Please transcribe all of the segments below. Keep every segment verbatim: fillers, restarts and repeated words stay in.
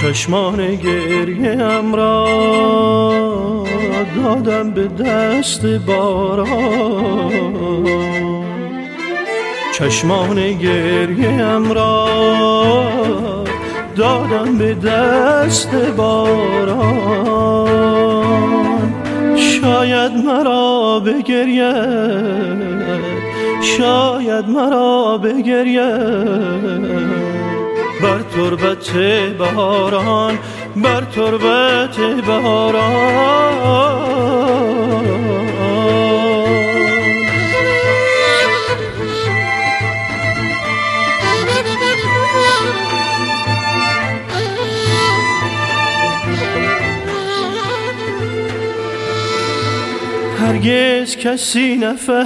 چشمان گریم را دادم به دست باران، چشمان گریم را دادم به دست باران. شاید مرا بگرید، شاید مرا بگرید بر تربت بهاران، بر تربت بهاران. هرگز کسی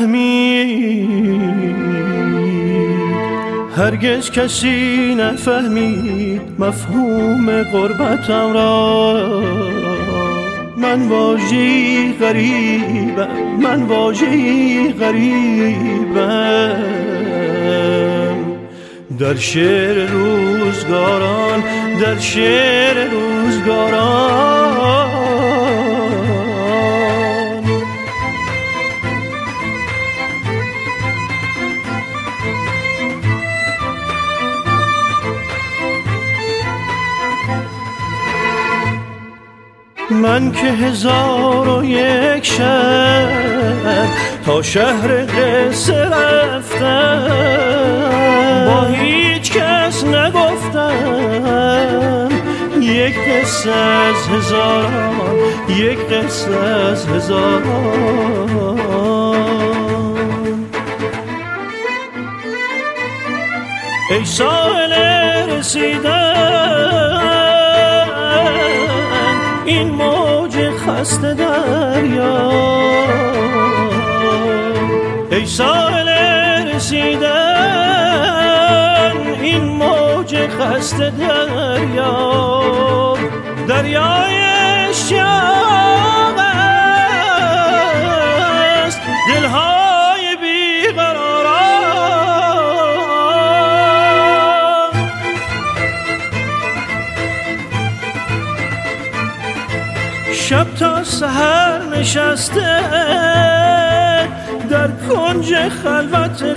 نفهمید، هرگز کسی نفهمید مفهوم غربتم را. من واژه‌ای غریبم، من واژه‌ای غریبم در شعر روزگاران، در شعر روزگاران. من که هزار و یک شب تا شهر قصه رفتم، با هیچ کس نگفتم یک قصه از هزاران، یک قصه از هزاران. ای ساحل رسیدن این موج خسته دریا، ای ساحل رسیدن این موج خسته دریا، دریای اشتیاق است دلهای بیقراران. شب تا سحر نشسته در کنج خلوت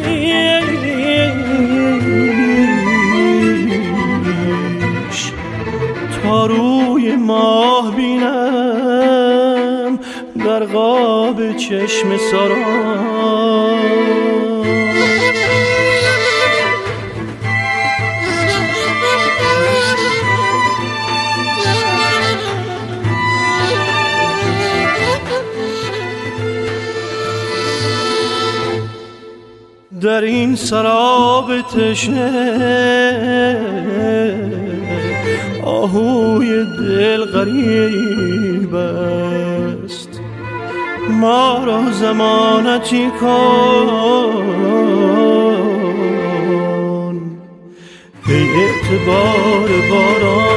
خویش، تا روی ماه بینم در قاب چشم سران. در این سراب تشنه آهوی دل غریب است، ما را ضمانتی کن ای اعتبار باران.